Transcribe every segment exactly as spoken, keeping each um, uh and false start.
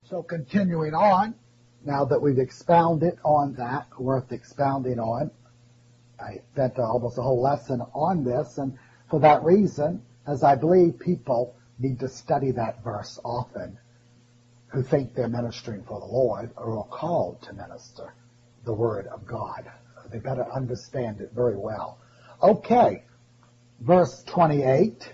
So continuing on, now that we've expounded on that, worth expounding on, I spent almost a whole lesson on this, and for that reason, as I believe people need to study that verse often, who think they're ministering for the Lord or are called to minister the Word of God. They better understand it very well. Okay, verse twenty-eight,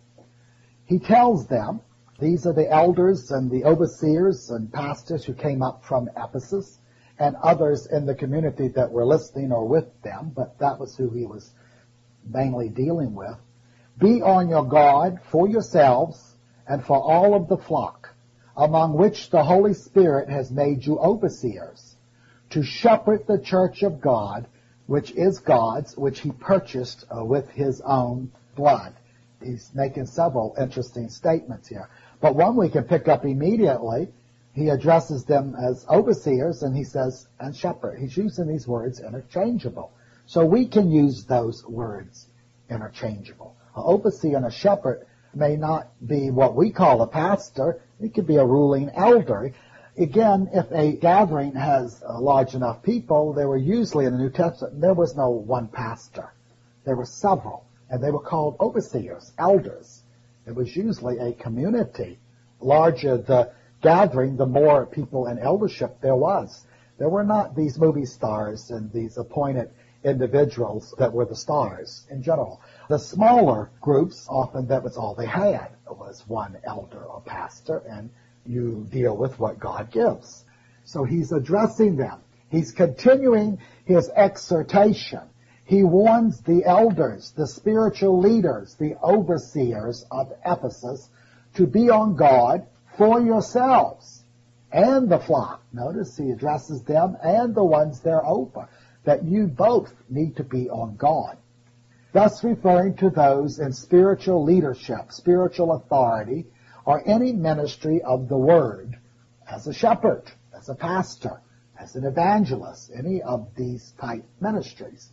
he tells them, these are the elders and the overseers and pastors who came up from Ephesus and others in the community that were listening or with them, but that was who he was mainly dealing with. Be on your guard for yourselves and for all of the flock, among which the Holy Spirit has made you overseers, to shepherd the church of God, which is God's, which he purchased uh, with his own blood. He's making several interesting statements here. But one we can pick up immediately. He addresses them as overseers, and he says, and shepherd. He's using these words interchangeable. So we can use those words interchangeable. An overseer and a shepherd may not be what we call a pastor. It could be a ruling elder. Again, if a gathering has a large enough people, there were usually in the New Testament, there was no one pastor. There were several, and they were called overseers, elders. It was usually a community. Larger the gathering, the more people in eldership there was. There were not these movie stars and these appointed individuals that were the stars in general. The smaller groups, often that was all they had, was one elder or pastor, and you deal with what God gives. So he's addressing them. He's continuing his exhortation. He warns the elders, the spiritual leaders, the overseers of Ephesus to be on guard for yourselves and the flock. Notice he addresses them and the ones they're over, that you both need to be on guard. Thus referring to those in spiritual leadership, spiritual authority, or any ministry of the word, as a shepherd, as a pastor, as an evangelist, any of these type ministries.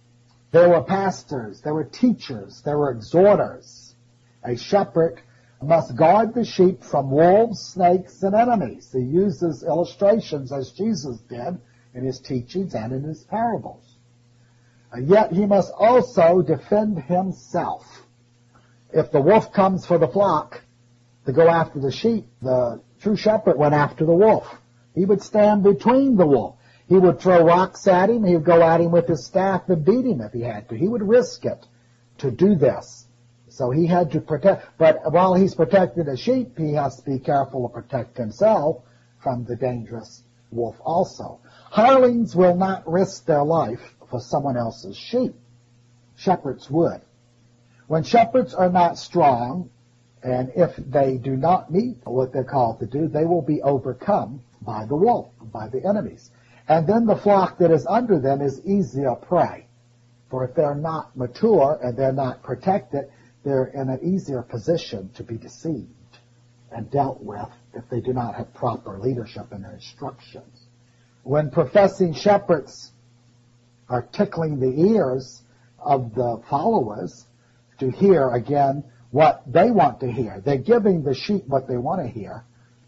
There were pastors, there were teachers, there were exhorters. A shepherd must guard the sheep from wolves, snakes, and enemies. He uses illustrations as Jesus did in his teachings and in his parables. And yet he must also defend himself. If the wolf comes for the flock to go after the sheep, the true shepherd went after the wolf. He would stand between the wolf. He would throw rocks at him. He would go at him with his staff and beat him if he had to. He would risk it to do this. So he had to protect. But while he's protecting the sheep, he has to be careful to protect himself from the dangerous wolf also. Hirelings will not risk their life for someone else's sheep. Shepherds would. When shepherds are not strong, and if they do not meet what they're called to do, they will be overcome by the wolf, by the enemies. And then the flock that is under them is easier prey. For if they're not mature and they're not protected, they're in an easier position to be deceived and dealt with if they do not have proper leadership and instructions. When professing shepherds are tickling the ears of the followers to hear, again, what they want to hear, they're giving the sheep what they want to hear,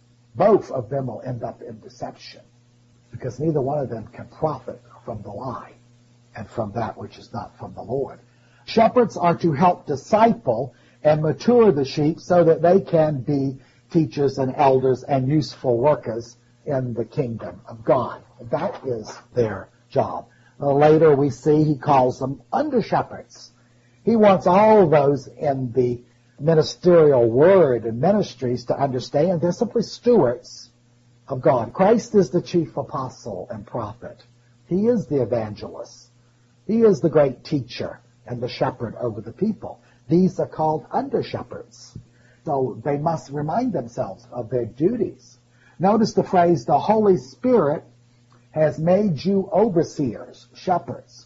both of them will end up in deception, because neither one of them can profit from the lie and from that which is not from the Lord. Shepherds are to help disciple and mature the sheep so that they can be teachers and elders and useful workers in the kingdom of God. That is their job. Uh, later we see he calls them under-shepherds. He wants all of those in the ministerial word and ministries to understand they're simply stewards of God. Christ is the chief apostle and prophet. He is the evangelist. He is the great teacher and the shepherd over the people. These are called under-shepherds. So they must remind themselves of their duties. Notice the phrase, the Holy Spirit has made you overseers, shepherds.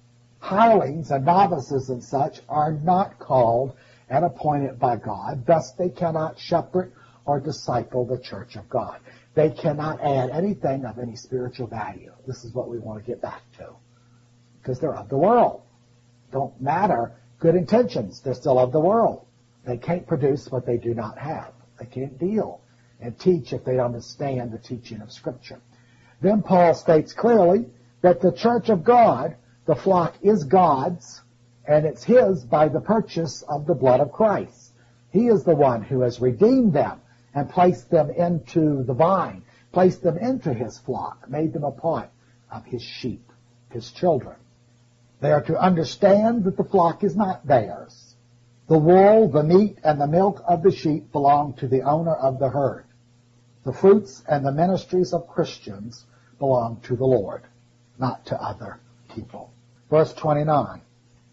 Hirelings and novices and such are not called and appointed by God. Thus they cannot shepherd or disciple the church of God. They cannot add anything of any spiritual value. This is what we want to get back to. Because they're of the world. Don't matter good intentions. They're still of the world. They can't produce what they do not have. They can't deal and teach if they understand the teaching of Scripture. Then Paul states clearly that the church of God, the flock, is God's, and it's his by the purchase of the blood of Christ. He is the one who has redeemed them and placed them into the vine, placed them into his flock, made them a part of his sheep, his children. They are to understand that the flock is not theirs. The wool, the meat, and the milk of the sheep belong to the owner of the herd. The fruits and the ministries of Christians belong to the Lord, not to other people. Verse twenty-nine.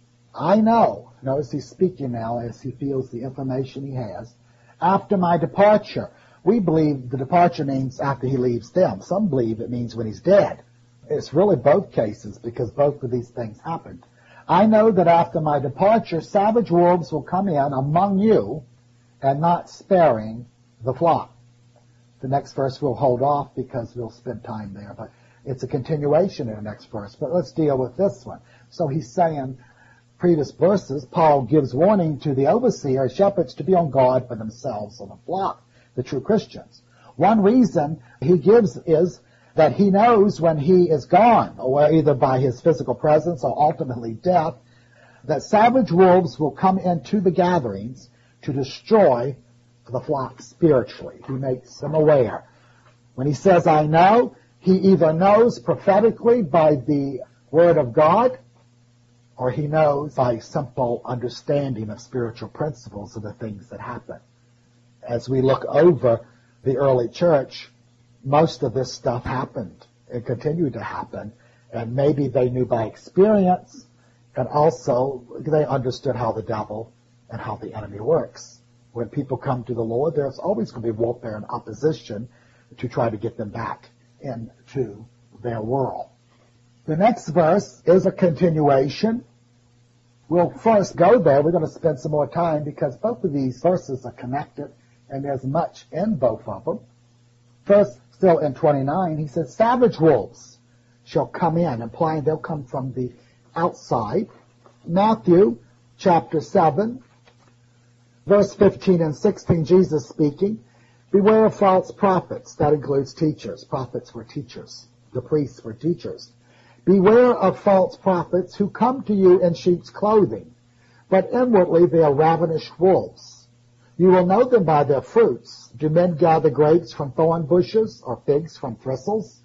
I know, notice he's speaking now as he feels the information he has, after my departure. We believe the departure means after he leaves them. Some believe it means when he's dead. It's really both cases because both of these things happened. I know that after my departure, savage wolves will come in among you and not sparing the flock. The next verse we'll hold off because we'll spend time there, but it's a continuation in the next verse. But let's deal with this one. So he's saying, previous verses, Paul gives warning to the overseer, shepherds, to be on guard for themselves and the flock, the true Christians. One reason he gives is that he knows when he is gone, or either by his physical presence or ultimately death, that savage wolves will come into the gatherings to destroy the flock spiritually. He makes them aware. When he says, I know, he either knows prophetically by the word of God, or he knows by simple understanding of spiritual principles of the things that happen. As we look over the early church, most of this stuff happened and continued to happen, and maybe they knew by experience, and also they understood how the devil and how the enemy works. When people come to the Lord, there's always going to be warfare and opposition to try to get them back into their world. The next verse is a continuation. We'll first go there. We're going to spend some more time because both of these verses are connected, and there's much in both of them. First, still in twenty-nine, he says, savage wolves shall come in, implying they'll come from the outside. Matthew chapter seven, verse fifteen and sixteen, Jesus speaking, beware of false prophets. That includes teachers. Prophets were teachers. The priests were teachers. Beware of false prophets who come to you in sheep's clothing, but inwardly they are ravenous wolves. You will know them by their fruits. Do men gather grapes from thorn bushes or figs from thistles?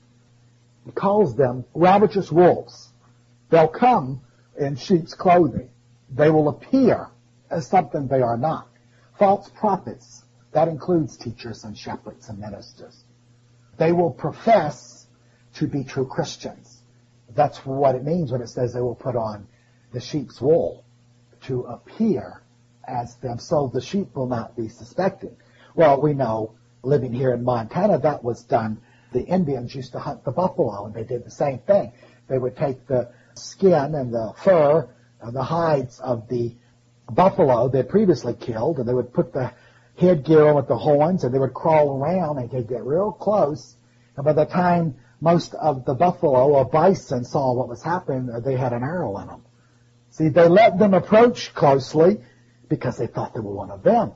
He calls them ravenous wolves. They'll come in sheep's clothing. They will appear as something they are not. False prophets, that includes teachers and shepherds and ministers. They will profess to be true Christians. That's what it means when it says they will put on the sheep's wool, to appear as them, so the sheep will not be suspected. Well, we know, living here in Montana, that was done. The Indians used to hunt the buffalo, and they did the same thing. They would take the skin and the fur and the hides of the buffalo they'd previously killed, and they would put the headgear on with the horns, and they would crawl around, and they'd get real close, and by the time most of the buffalo or bison saw what was happening, they had an arrow in them. See, they let them approach closely because they thought they were one of them.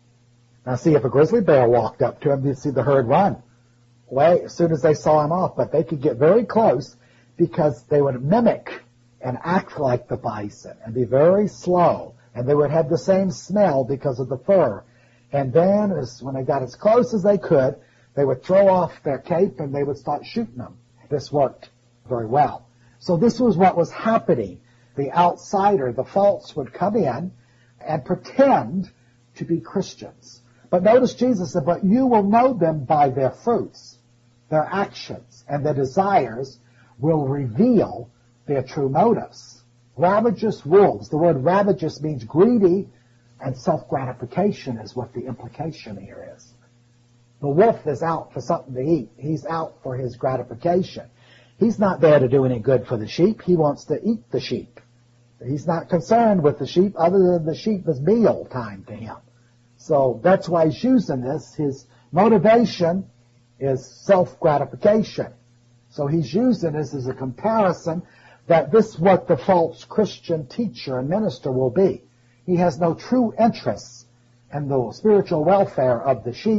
Now, see, if a grizzly bear walked up to them, you'd see the herd run away as soon as they saw him off. But they could get very close because they would mimic and act like the bison and be very slow. And they would have the same smell because of the fur. And then, as, when they got as close as they could, they would throw off their cape and they would start shooting them. This worked very well. So this was what was happening. The outsider, the false, would come in and pretend to be Christians. But notice Jesus said, but you will know them by their fruits. Their actions and their desires will reveal their true motives. Ravenous wolves. The word ravenous means greedy, and self-gratification is what the implication here is. The wolf is out for something to eat. He's out for his gratification. He's not there to do any good for the sheep. He wants to eat the sheep. He's not concerned with the sheep other than the sheep is meal time to him. So that's why he's using this. His motivation is self-gratification. So he's using this as a comparison that this is what the false Christian teacher and minister will be. He has no true interest in the spiritual welfare of the sheep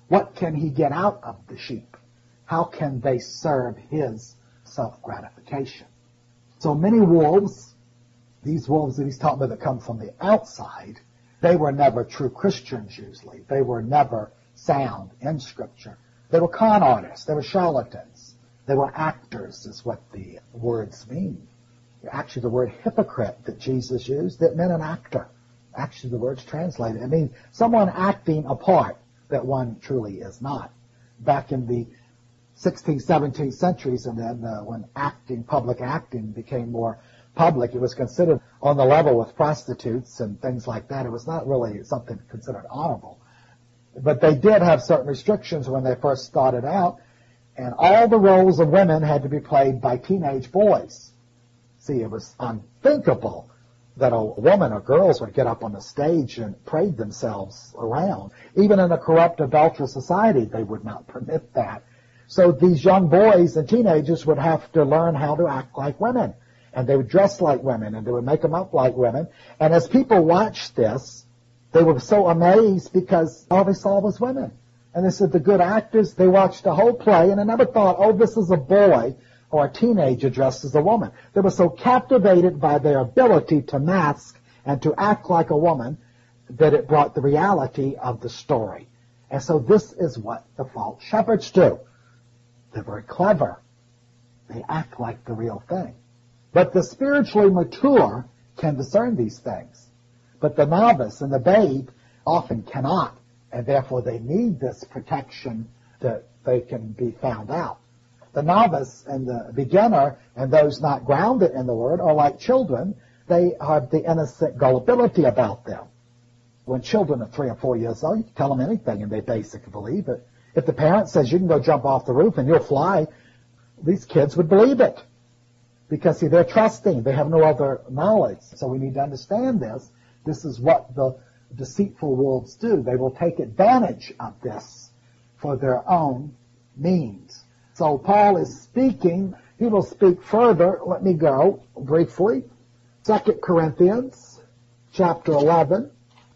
What can he get out of the sheep? How can they serve his self-gratification? So many wolves, these wolves that he's talking about that come from the outside, they were never true Christians usually. They were never sound in Scripture. They were con artists. They were charlatans. They were actors is what the words mean. Actually, the word hypocrite that Jesus used, that meant an actor. Actually, the word's translated. It means someone acting a part that one truly is not. Back in the sixteenth, seventeenth centuries, and then uh, when acting, public acting became more public, it was considered on the level with prostitutes and things like that. It was not really something considered honorable. But they did have certain restrictions when they first started out, and all the roles of women had to be played by teenage boys. See, it was unthinkable that a woman or girls would get up on the stage and parade themselves around. Even in a corrupt, adulterous society, they would not permit that. So these young boys and teenagers would have to learn how to act like women. And they would dress like women, and they would make them up like women. And as people watched this, they were so amazed because all they saw was women. And they said the good actors, they watched the whole play, and they never thought, oh, this is a boy or a teenager dressed as a woman. They were so captivated by their ability to mask and to act like a woman that it brought the reality of the story. And so this is what the false shepherds do. They're very clever. They act like the real thing. But the spiritually mature can discern these things. But the novice and the babe often cannot, and therefore they need this protection that they can be found out. The novice and the beginner and those not grounded in the Word are like children. They have the innocent gullibility about them. When children are three or four years old, you can tell them anything and they basically believe it. If the parent says you can go jump off the roof and you'll fly, these kids would believe it. Because, see, they're trusting. They have no other knowledge. So we need to understand this. This is what the deceitful wolves do. They will take advantage of this for their own means. So Paul is speaking. He will speak further. Let me go briefly. Second Corinthians chapter eleven,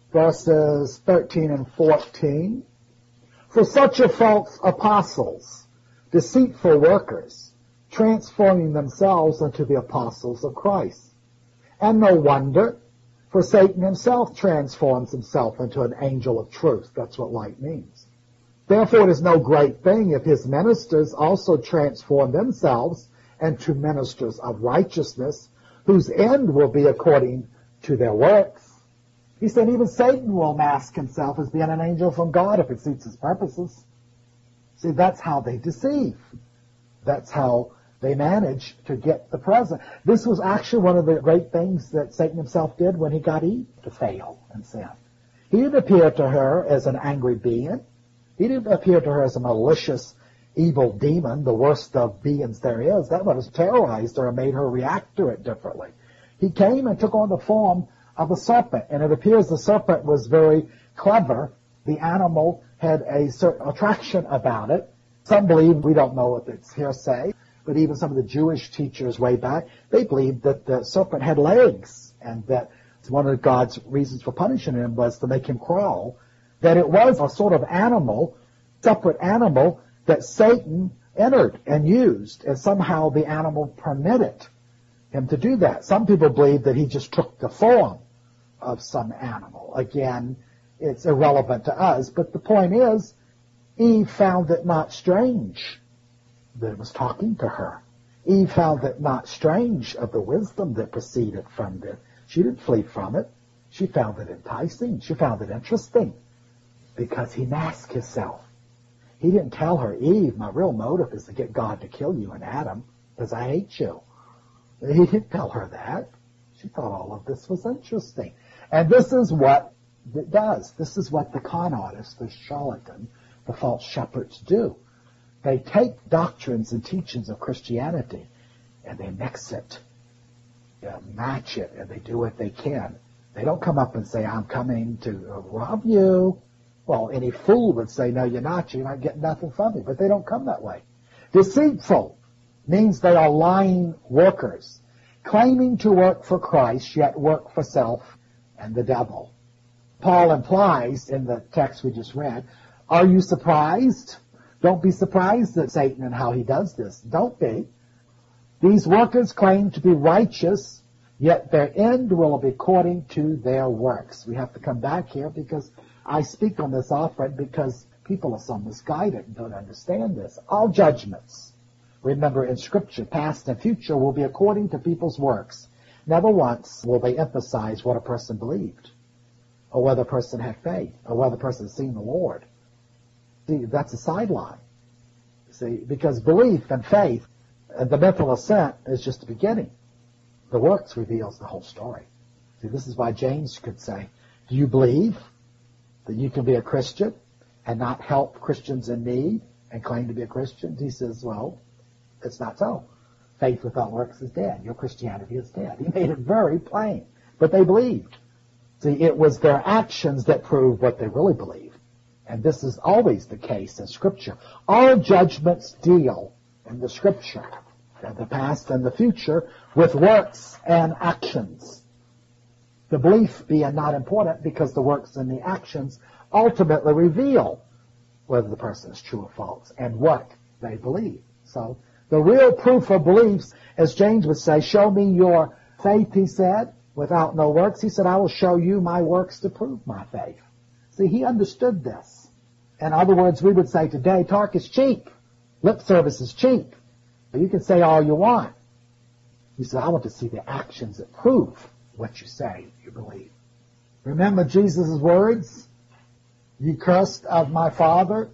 verses thirteen and fourteen. For such are false apostles, deceitful workers, transforming themselves into the apostles of Christ. And no wonder, for Satan himself transforms himself into an angel of truth. That's what light means. Therefore it is no great thing if his ministers also transform themselves into ministers of righteousness, whose end will be according to their works. He said even Satan will mask himself as being an angel from God if it suits his purposes. See, that's how they deceive. That's how they manage to get the present. This was actually one of the great things that Satan himself did when he got Eve to fail and sin. He didn't appear to her as an angry being. He didn't appear to her as a malicious, evil demon, the worst of beings there is. That would have terrorized her and made her react to it differently. He came and took on the form of a serpent, and it appears the serpent was very clever. The animal had a certain attraction about it. Some believe, we don't know if it's hearsay, but even some of the Jewish teachers way back, they believed that the serpent had legs, and that one of God's reasons for punishing him was to make him crawl, that it was a sort of animal, separate animal, that Satan entered and used, and somehow the animal permitted him to do that. Some people believe that he just took the form of some animal. Again, it's irrelevant to us, but the point is, Eve found it not strange that it was talking to her. Eve found it not strange of the wisdom that proceeded from it. She didn't flee from it. She found it enticing. She found it interesting because he masked himself. He didn't tell her, Eve, my real motive is to get God to kill you and Adam because I hate you. He didn't tell her that. She thought all of this was interesting. And this is what it does. This is what the con artists, the charlatan, the false shepherds do. They take doctrines and teachings of Christianity and they mix it, they match it, and they do what they can. They don't come up and say, I'm coming to rob you. Well, any fool would say, no, you're not. You're not getting nothing from me. But they don't come that way. Deceitful means they are lying workers, claiming to work for Christ, yet work for self and the devil. Paul implies in the text we just read, Are you surprised? Don't be surprised at Satan and how he does this. Don't be. These workers claim to be righteous, yet their end will be according to their works. We have to come back here because I speak on this often because people are so misguided and don't understand this. All judgments, remember in Scripture, past and future, will be according to people's works. Never once will they emphasize what a person believed, or whether a person had faith, or whether a person has seen the Lord. See, that's a sideline. See, because belief and faith and the mental assent is just the beginning. The works reveals the whole story. See, this is why James could say, do you believe that you can be a Christian and not help Christians in need and claim to be a Christian? He says, well, it's not so. Faith without works is dead. Your Christianity is dead. He made it very plain. But they believed. See, it was their actions that proved what they really believed. And this is always the case in Scripture. All judgments deal in the Scripture, the past and the future, with works and actions. The belief being not important because the works and the actions ultimately reveal whether the person is true or false and what they believe. So the real proof of beliefs, as James would say, show me your faith, he said, without no works. He said, I will show you my works to prove my faith. See, he understood this. In other words, we would say today, talk is cheap. Lip service is cheap. You can say all you want. He said, I want to see the actions that prove what you say you believe. Remember Jesus' words? Ye cursed of my Father,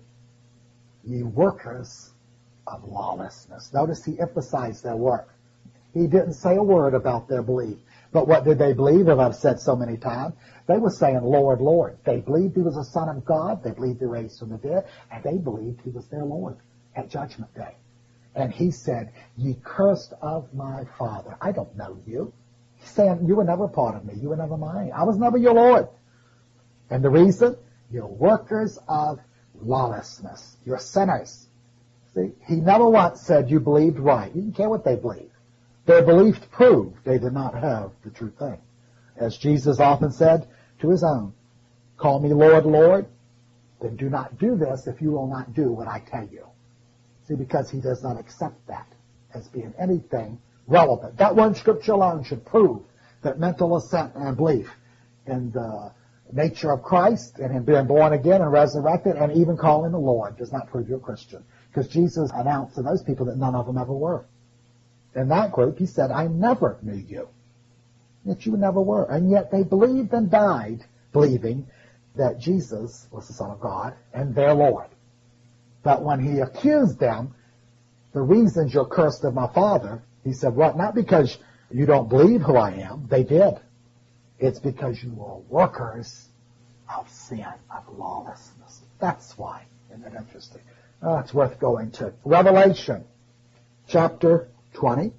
ye workers of lawlessness. Notice he emphasized their work. He didn't say a word about their belief. But what did they believe, as I've said so many times? They were saying, Lord, Lord. They believed he was a son of God. They believed he raised from the dead. And they believed he was their Lord at Judgment Day. And he said, ye cursed of my Father. I don't know you. He's saying, you were never part of me. You were never mine. I was never your Lord. And the reason? You're workers of lawlessness. You're sinners. See, he never once said you believed right. He didn't care what they believed. Their belief proved they did not have the true thing. As Jesus often said to his own, call me Lord, Lord, then do not do this if you will not do what I tell you. See, because he does not accept that as being anything relevant. That one scripture alone should prove that mental assent and belief in the nature of Christ and him being born again and resurrected and even calling the Lord does not prove you're a Christian. Because Jesus announced to those people that none of them ever were. In that group, he said, I never knew you. Yet you never were. And yet they believed and died believing that Jesus was the Son of God and their Lord. But when he accused them, the reasons you're cursed of my Father, he said, what? Not because you don't believe who I am. They did. It's because you are workers of sin, of lawlessness. That's why. Isn't that interesting? Oh, it's worth going to. Revelation chapter twenty,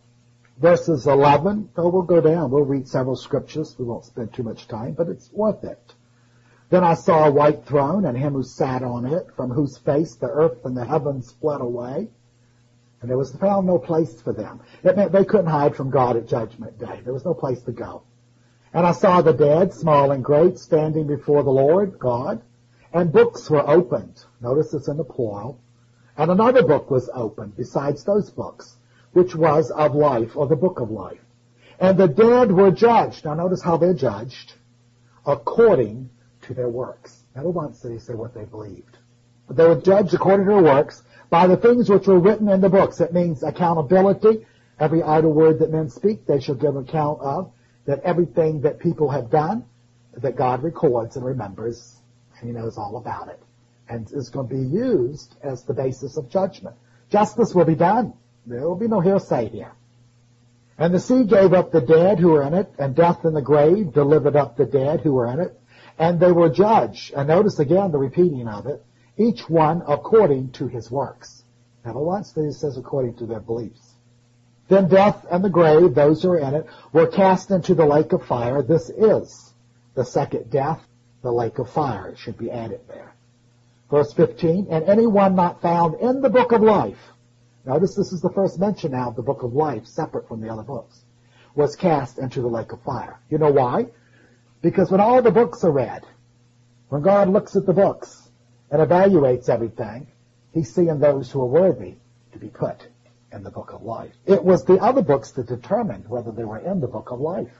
verses eleven. Oh, we'll go down. We'll read several scriptures. We won't spend too much time, but it's worth it. Then I saw a white throne and him who sat on it, from whose face the earth and the heavens fled away. And there was found no place for them. It meant they couldn't hide from God at Judgment Day. There was no place to go. And I saw the dead, small and great, standing before the Lord God, and books were opened. Notice it's in the plural. And another book was opened besides those books, which was of life, or the book of life. And the dead were judged. Now notice how they're judged, according to their works. Never once did he say what they believed. But they were judged according to their works by the things which were written in the books. It means accountability. Every idle word that men speak, they shall give account of. That everything that people have done, that God records and remembers, and he knows all about it. And is going to be used as the basis of judgment. Justice will be done. There will be no hearsay here. And the sea gave up the dead who were in it, and death and the grave delivered up the dead who were in it, and they were judged. And notice again the repeating of it, each one according to his works. Never once did he says according to their beliefs. Then death and the grave, those who are in it, were cast into the lake of fire. This is the second death, the lake of fire. It should be added there. Verse fifteen, and anyone not found in the book of life, notice this is the first mention now of the book of life, separate from the other books, was cast into the lake of fire. You know why? Because when all the books are read, when God looks at the books, and evaluates everything, he's seeing those who are worthy to be put in the book of life. It was the other books that determined whether they were in the book of life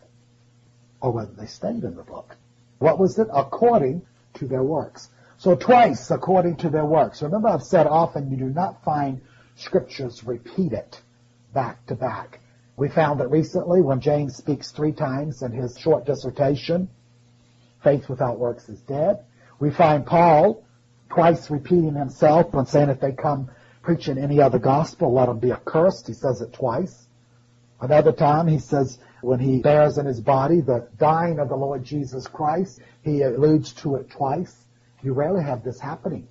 or whether they stayed in the book. What was it? According to their works. So twice, according to their works. Remember, I've said often you do not find scriptures repeated back to back. We found that recently when James speaks three times in his short dissertation, faith without works is dead. We find Paul twice repeating himself when saying if they come preaching any other gospel, let them be accursed. He says it twice. Another time he says when he bears in his body the dying of the Lord Jesus Christ, he alludes to it twice. You rarely have this happening.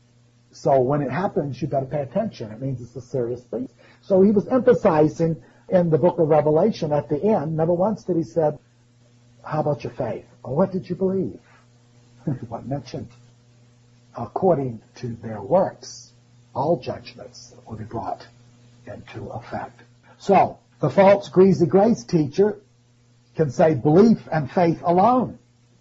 So when it happens, you better pay attention. It means it's a serious thing. So he was emphasizing in the book of Revelation at the end, never once did he say, how about your faith? Or what did you believe? What mentioned? According to their works, all judgments will be brought into effect. So, the false greasy grace teacher can say belief and faith alone.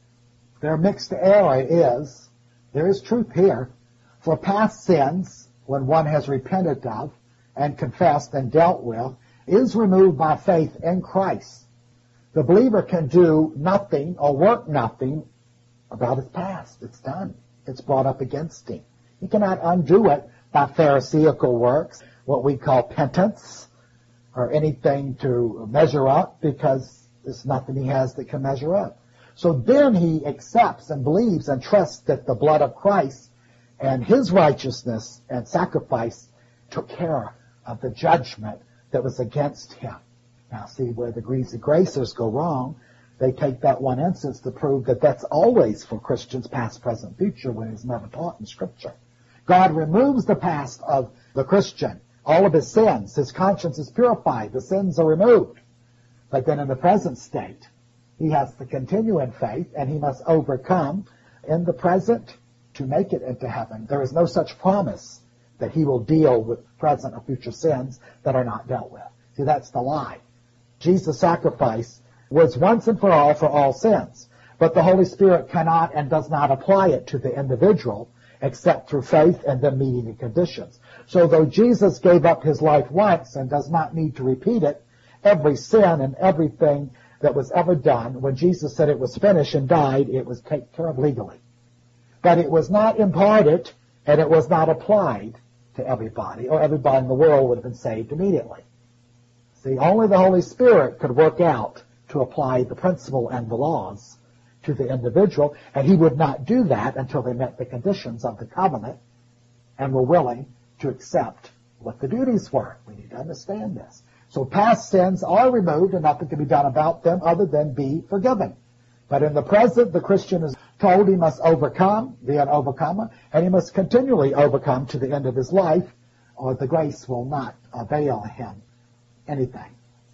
Their mixed error is, there is truth here, for past sins, when one has repented of and confessed and dealt with, is removed by faith in Christ. The believer can do nothing or work nothing about his past. It's done. It's brought up against him. He cannot undo it by pharisaical works, what we call penance, or anything to measure up, because there's nothing he has that can measure up. So then he accepts and believes and trusts that the blood of Christ and his righteousness and sacrifice took care of the judgment that was against him. Now see where the greasy gracers go wrong. They take that one instance to prove that that's always for Christians, past, present, future, when it's never taught in Scripture. God removes the past of the Christian, all of his sins. His conscience is purified. The sins are removed. But then in the present state, he has to continue in faith, and he must overcome in the present to make it into heaven. There is no such promise that he will deal with present or future sins that are not dealt with. See, that's the lie. Jesus' sacrifice was once and for all for all sins. But the Holy Spirit cannot and does not apply it to the individual except through faith and then meeting the conditions. So though Jesus gave up his life once and does not need to repeat it, every sin and everything that was ever done, when Jesus said it was finished and died, it was taken care of legally. But it was not imparted and it was not applied to everybody, or everybody in the world would have been saved immediately. See, only the Holy Spirit could work out to apply the principle and the laws to the individual, and he would not do that until they met the conditions of the covenant and were willing to accept what the duties were. We need to understand this. So past sins are removed and nothing can be done about them other than be forgiven. But in the present, the Christian is told he must overcome, be an overcomer, and he must continually overcome to the end of his life, or the grace will not avail him anything.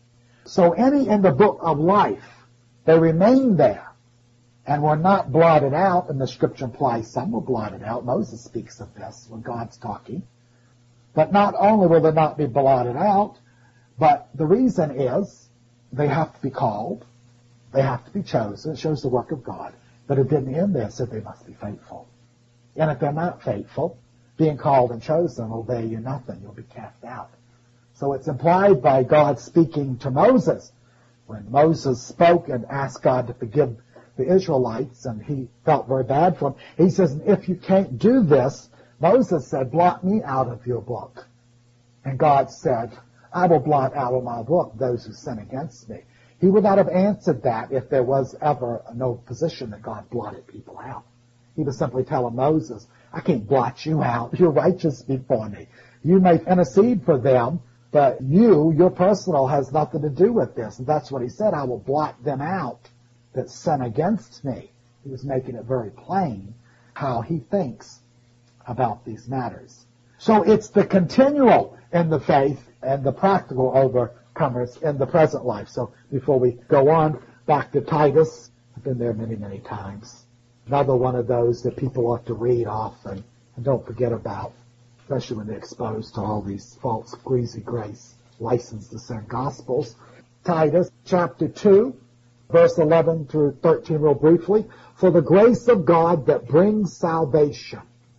So any in the book of life, they remain there and were not blotted out, and the Scripture implies some were blotted out. Moses speaks of this when God's talking. But not only will they not be blotted out, but the reason is they have to be called, they have to be chosen. It shows the work of God. But it didn't end there, it said they must be faithful. And if they're not faithful, being called and chosen will avail you nothing. You'll be cast out. So it's implied by God speaking to Moses. When Moses spoke and asked God to forgive the Israelites, and he felt very bad for them, he says, if you can't do this, Moses said, blot me out of your book. And God said, I will blot out of my book those who sin against me. He would not have answered that if there was ever no position that God blotted people out. He was simply telling Moses, I can't blot you out. You're righteous before me. You may intercede for them, but you, your personal, has nothing to do with this. And that's what he said, I will blot them out that sin against me. He was making it very plain how he thinks about these matters. So it's the continual in the faith and the practical overcomers in the present life. So before we go on, back to Titus. I've been there many, many times. Another one of those that people ought to read often and don't forget about, especially when they're exposed to all these false, greasy grace, license to send gospels. Titus chapter two, verse eleven through thirteen real briefly. For the grace of God that brings salvation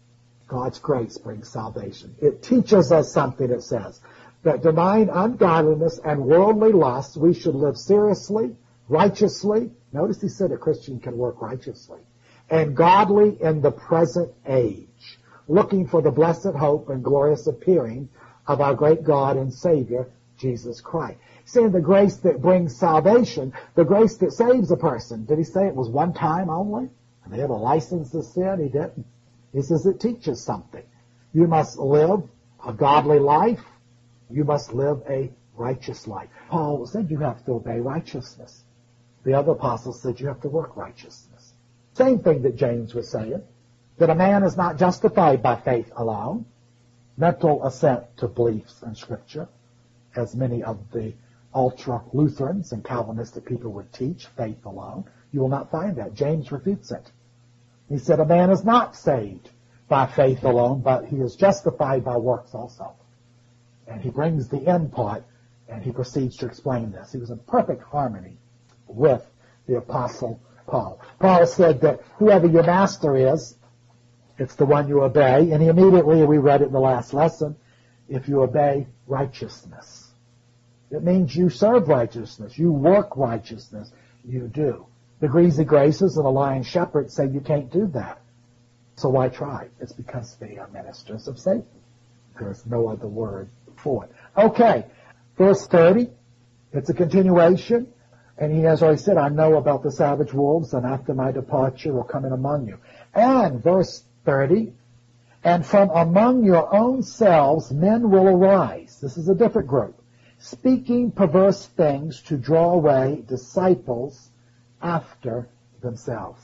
God's grace brings salvation. It teaches us something, it says, that denying ungodliness and worldly lusts, we should live seriously, righteously. Notice he said a Christian can work righteously. And godly in the present age, looking for the blessed hope and glorious appearing of our great God and Savior, Jesus Christ. Saying the grace that brings salvation, the grace that saves a person. Did he say it was one time only? And they had a license to sin? He didn't. He says it teaches something. You must live a godly life. You must live a righteous life. Paul said you have to obey righteousness. The other apostles said you have to work righteousness. Same thing that James was saying, that a man is not justified by faith alone, mental assent to beliefs in Scripture, as many of the ultra-Lutherans and Calvinistic people would teach, faith alone. You will not find that. James refutes it. He said a man is not saved by faith alone, but he is justified by works also. And he brings the end part, and he proceeds to explain this. He was in perfect harmony with the Apostle Paul. Paul said that whoever your master is, it's the one you obey. And he immediately, we read it in the last lesson, if you obey righteousness. It means you serve righteousness. You work righteousness. You do. The greasy graces and the lying shepherds say you can't do that. So why try? It's because they are ministers of Satan. There's no other word for it. Okay, verse thirty. It's a continuation. And he has already said, I know about the savage wolves, and after my departure will come in among you. And verse thirty, and from among your own selves men will arise. This is a different group. Speaking perverse things to draw away disciples after themselves.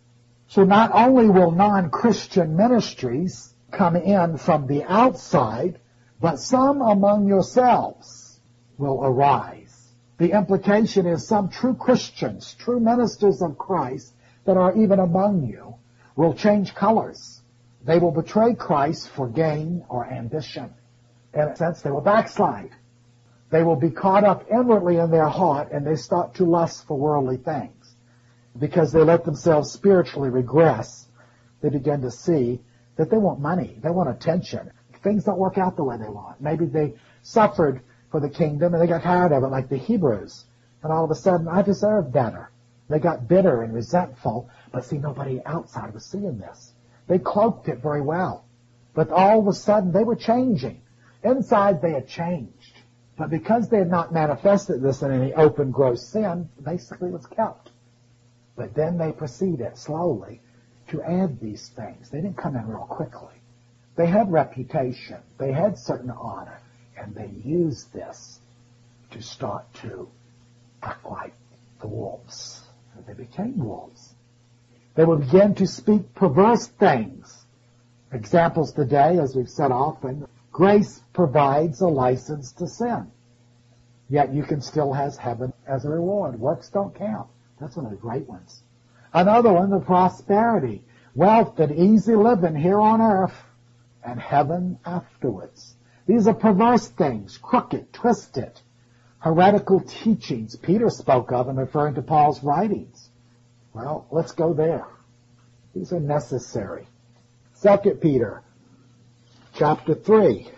So not only will non-Christian ministries come in from the outside, but some among yourselves will arise. The implication is some true Christians, true ministers of Christ that are even among you will change colors. They will betray Christ for gain or ambition. In a sense, they will backslide. They will be caught up inwardly in their heart, and they start to lust for worldly things. Because they let themselves spiritually regress, they begin to see that they want money, they want attention. Things don't work out the way they want. Maybe they suffered for the kingdom and they got tired of it, like the Hebrews. And all of a sudden, I deserve better. They got bitter and resentful, but see, nobody outside was seeing this. They cloaked it very well. But all of a sudden, they were changing. Inside, they had changed. But because they had not manifested this in any open, gross sin, basically it was kept. But then they proceeded slowly to add these things. They didn't come in real quickly. They had reputation. They had certain honor. And they used this to start to act like the wolves. And they became wolves. They would begin to speak perverse things. Examples today, as we've said often, grace provides a license to sin. Yet you can still have heaven as a reward. Works don't count. That's one of the great ones. Another one, the prosperity, wealth, and easy living here on earth, and heaven afterwards. These are perverse things, crooked, twisted, heretical teachings Peter spoke of in referring to Paul's writings. Well, let's go there. These are necessary. Second Peter, chapter three,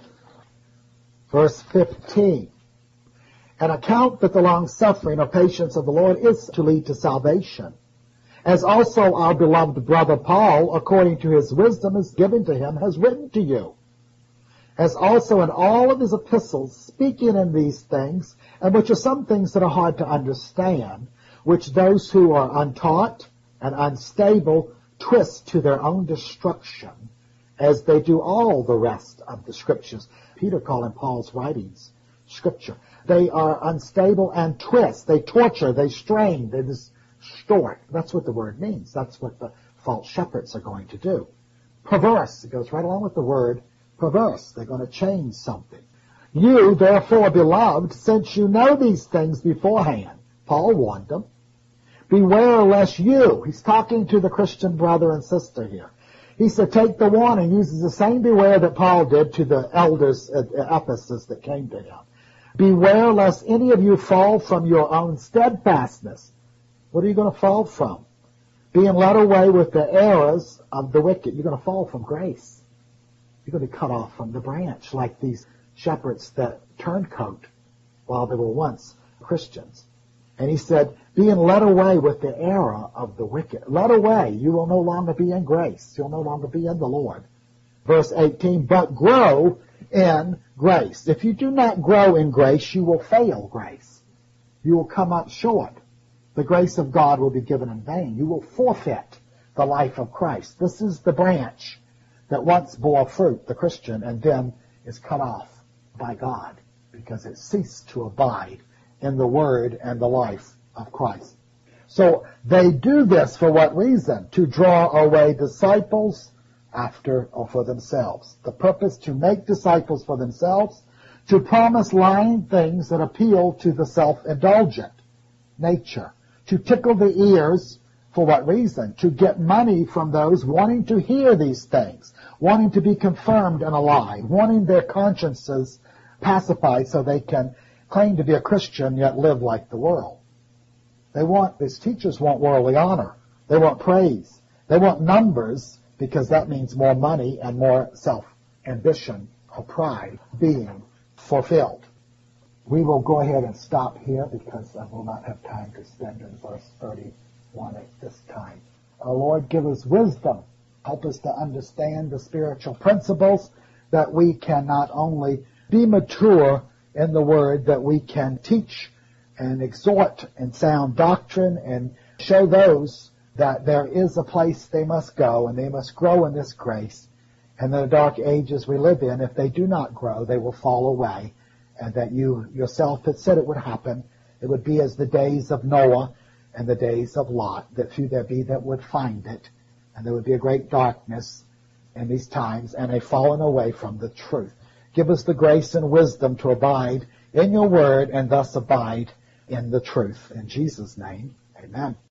verse fifteen. An account that the long-suffering or patience of the Lord is to lead to salvation, as also our beloved brother Paul, according to his wisdom is given to him, has written to you, as also in all of his epistles, speaking in these things, and which are some things that are hard to understand, which those who are untaught and unstable twist to their own destruction, as they do all the rest of the Scriptures. Peter calling Paul's writings Scripture. They are unstable and twist. They torture, they strain, they distort. That's what the word means. That's what the false shepherds are going to do. Perverse. It goes right along with the word perverse. They're going to change something. You, therefore, beloved, since you know these things beforehand, Paul warned them, beware lest you, he's talking to the Christian brother and sister here. He said, take the warning, uses the same beware that Paul did to the elders at Ephesus that came to him. Beware lest any of you fall from your own steadfastness. What are you going to fall from? Being led away with the errors of the wicked. You're going to fall from grace. you're going to be cut off from the branch, like these shepherds that turned coat while they were once Christians. And he said, being led away with the error of the wicked. Led away, you will no longer be in grace. You'll no longer be in the Lord. Verse eighteen, but grow in grace. If you do not grow in grace, you will fail grace. You will come up short. The grace of God will be given in vain. You will forfeit the life of Christ. This is the branch that once bore fruit, the Christian, and then is cut off by God because it ceased to abide in the word and the life of Christ. So they do this for what reason? To draw away disciples after or for themselves. The purpose to make disciples for themselves, to promise lying things that appeal to the self-indulgent nature, to tickle the ears for what reason? To get money from those wanting to hear these things, wanting to be confirmed in a lie, wanting their consciences pacified so they can claim to be a Christian yet live like the world. They want, these teachers want worldly honor. They want praise. They want numbers because that means more money and more self-ambition or pride being fulfilled. We will go ahead and stop here because I will not have time to spend in verse thirty-one at this time. Our Lord, give us wisdom. Help us to understand the spiritual principles that we can not only be mature in the Word, that we can teach and exhort in sound doctrine and show those that there is a place they must go and they must grow in this grace. And in the dark ages we live in, if they do not grow, they will fall away. And that you yourself had said it would happen. It would be as the days of Noah and the days of Lot, that few there be that would find it. And there would be a great darkness in these times and a falling away from the truth. Give us the grace and wisdom to abide in your word and thus abide in the truth. In Jesus' name, amen.